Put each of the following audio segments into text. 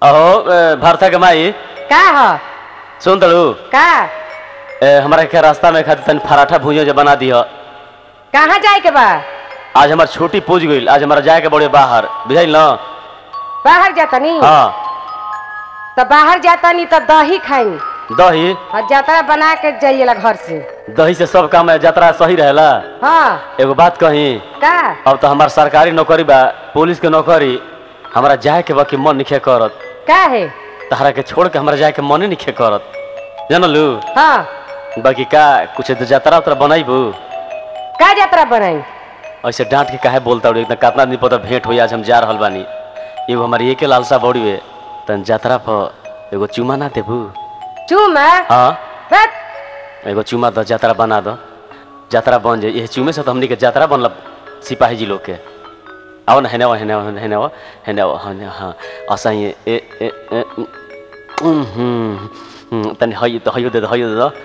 अहो भारता के माई का हो सुन तलू का हमारा के रास्ता में खातिर तनी पराठा भूजियो जो बना दियो। कहाँ जाए के बा? आज हमार छुट्टी पूछ गई, आज हमारा जाए के बड़े बाहर बुझाइल ना। बाहर जाता नहीं हाँ तो बाहर जाता नहीं तो दही खाई दही और यात्रा बना के जाइएला घर से। दही से सब काम यात्रा सही रहेला। हाँ एगो बात कही, का अब तो हमार सरकारी नौकरी बा, पुलिस के नौकरी, हमारा जाए के बाकी मन निखे करत। का है? तहरा के छोड़ के हमारा जाए के मन निखे करत जानलू। हाँ बाकी का कुछ यात्रा उतरा बनाईबू? का यात्रा बनाई? ऐसे डांट के काहे बोलता हूँ, इतना कितना दिन पता भेंट हुई, आज हम जा रहल बानी। एगो हमारी एक लालसा बड़ी है, तन यात्रा पर एगो चुमा ना देबू? चूमा? हाँ बस एगो चुमा दो, यात्रा बना दो, यात्रा बन जाए। ये चुमे से तो हमनी के यात्रा बनल सिपाही जी लोग के। आओ ना, हेने आओ हेने आओ हेने आओ हेने आओ। हाँ ऐसा ही तनी हई तो हइयो दे दो, हइयो दे दो।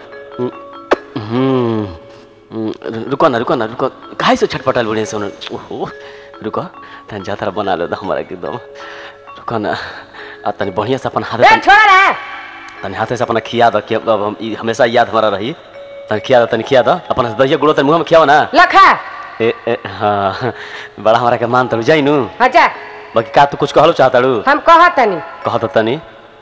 रुको ना रुको ना रुको, काहे से छटपटाल बुढ़े से? ओहो रुको, तनी यात्रा बना लो हमारा एकदम। रुको ना, आ तनी बढ़िया से अपन हाथ छोड़ा ना, तनी हाथे से अपना खिया दो कि अब हम हमेशा याद हमारा रही। तनी खिया दो, तनी खिया दो अपना दहिया गुड़ो तनी मुँह में खियाओ ना। लखा हाँ बड़ा हमारा के मान तलू जाई नू। अच्छा बाकी का तू कुछ कहलो चाहताड़ू? हम कहत नहीं। कह तो तनी।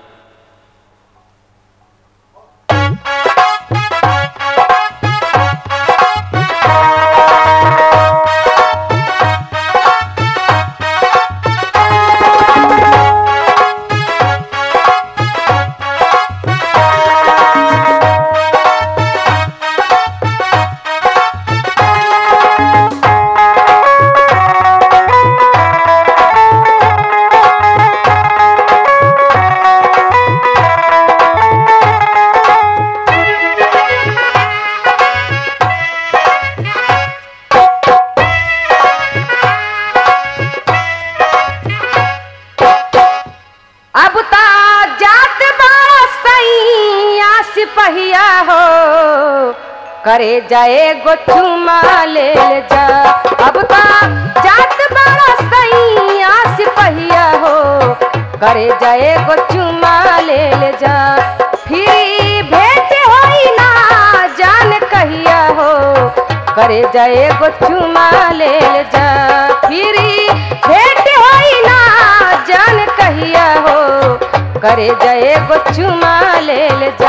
सिपहिया हो करे जाए गो चुमा ले जा। अब तो जात बड़ा सैया सिपहिया हो करे जाए गो चुमा ले जा। फिर भेंट होई ना जान कहिया हो करे जाए गो चुमा ले जा। फिर भेंट होई ना जान कहिया हो करे जाए गो चुमा ले जा।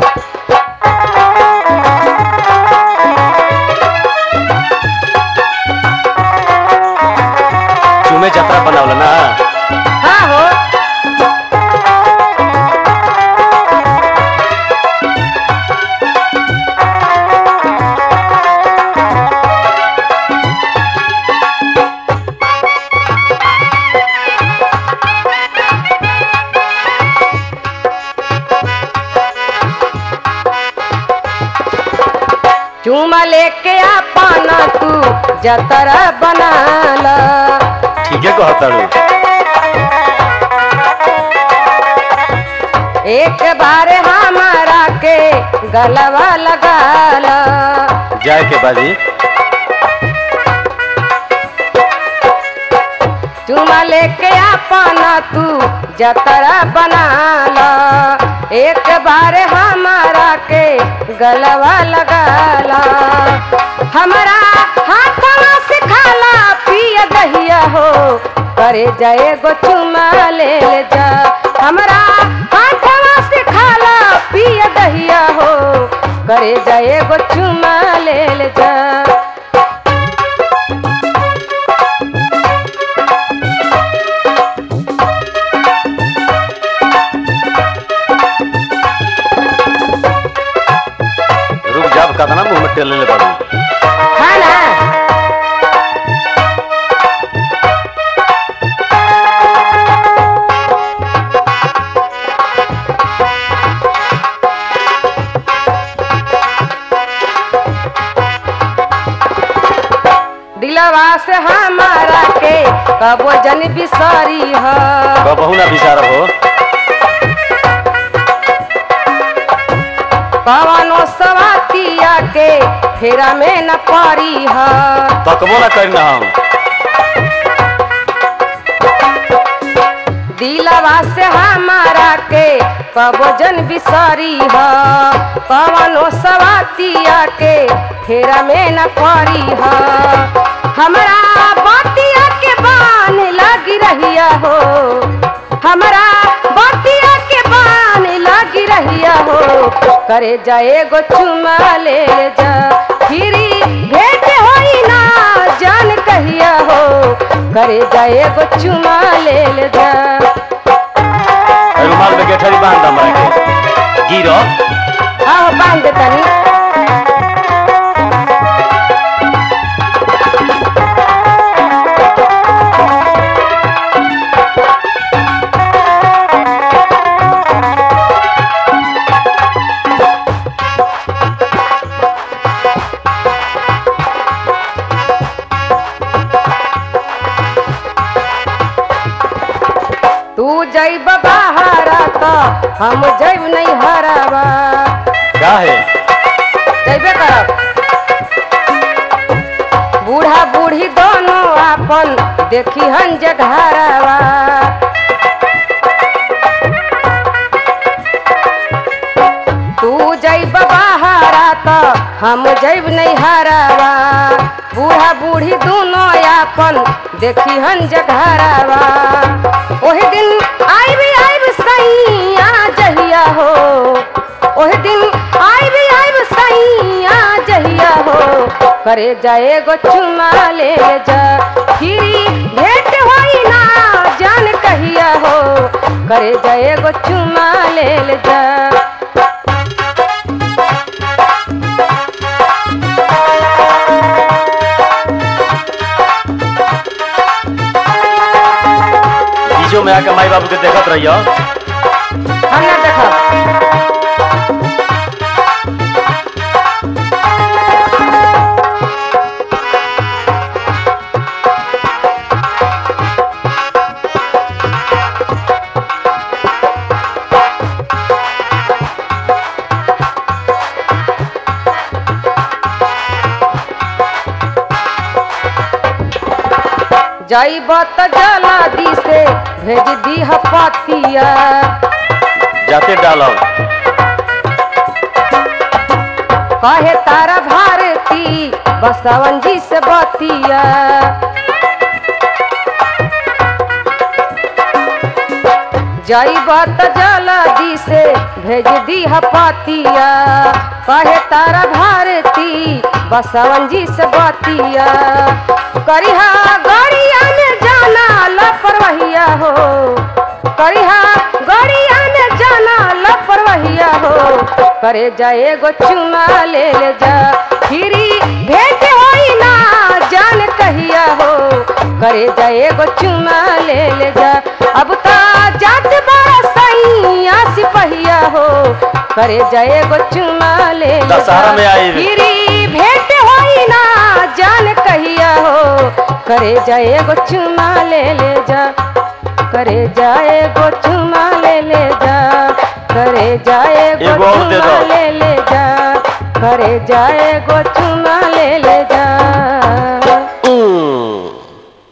चुमे यात्रा बनावला ना। हाँ हो चूमा लेके अपना तू जतरा बनाला। ठीक है कहताड़ू। एक बार हमारा के गलवा लगाला। जाए के बाजी चूमा लेके अपना तू जतरा बनाला। एक बार हमारा के गलवा लगाला। हमारा हाथवा से खाला पिया दहिया हो करे जाए गो चुमा ले जा। हमारा हाथवा से खाला पिया दहिया हो करे जाए गो चुमा ले जा। कतना मुँह में तेल ले बाड़ू। हाँ ना दिलवा से हमारा के कबो जन बिसारी हो। कबहू ना बिसार हो। पवनो सवातिया के फेरा में न पारी है। तकबो ना करना हम। दिलवा से हमारा के कबोजन बिसरी ह कवनो सवातिया के फेरा में न पड़ी ह हमरा बातिया के बान लगी रहिया हो हमरा बातिया के बान लगी रहिया हो करे जाए गो चुमा ले जा फिरी भेंट होई ना जान कहिया हो करे जाए गो चुमा ले जा रुमाल में गेठरी बांध हमरा के गिरो आओ बांध तनी तू जैब बहारा तो हम जैब नहीं हरावा काहे जैबे करब बूढ़ा बूढ़ी दोनों आपन देखी हन जघरावा तू जैब बहारा तो हम जैब नहीं हरावा बूढ़ा बूढ़ी दोनों आपन देखी हन जघरावा ओहे दिन आइब सैया जहिया हो ओहे दिन आइब सैया जहिया हो करे जाए गो चुमा ले जा फिरी भेंट होई ना जान कहिया हो करे जाए गो चुमा ले जा बीचो में आके माई बाबू के देखत रहियो हम ना देखब जाइब त जल्दी से भेज दीह पतिया जाते डालो कहे तारा भारती बसवन जी से बतिया जाइब त जल्दी से भेज दीह पतिया कहे तारा भारती बसवन जी से बतिया करिहा गड़िया में जाना लापरवाहिया हो करिहा गड़िया में जाना लापरवाहिया हो करे जाए गो चुमा ले जा फिरी भेंट होई ना जान कहिया हो करे जाए गो चुमा ले जा अब तो जात बड़ा सैया सिपहिया हो करे जाए गो चुमा ले दशहरा में आई फिरी भेंट होई ना जान कहिया हो करे जाए गो चुमा ले जा करे जाए गो चुमा ले जा करे जाए गो चुमा ले जा करे जाए गो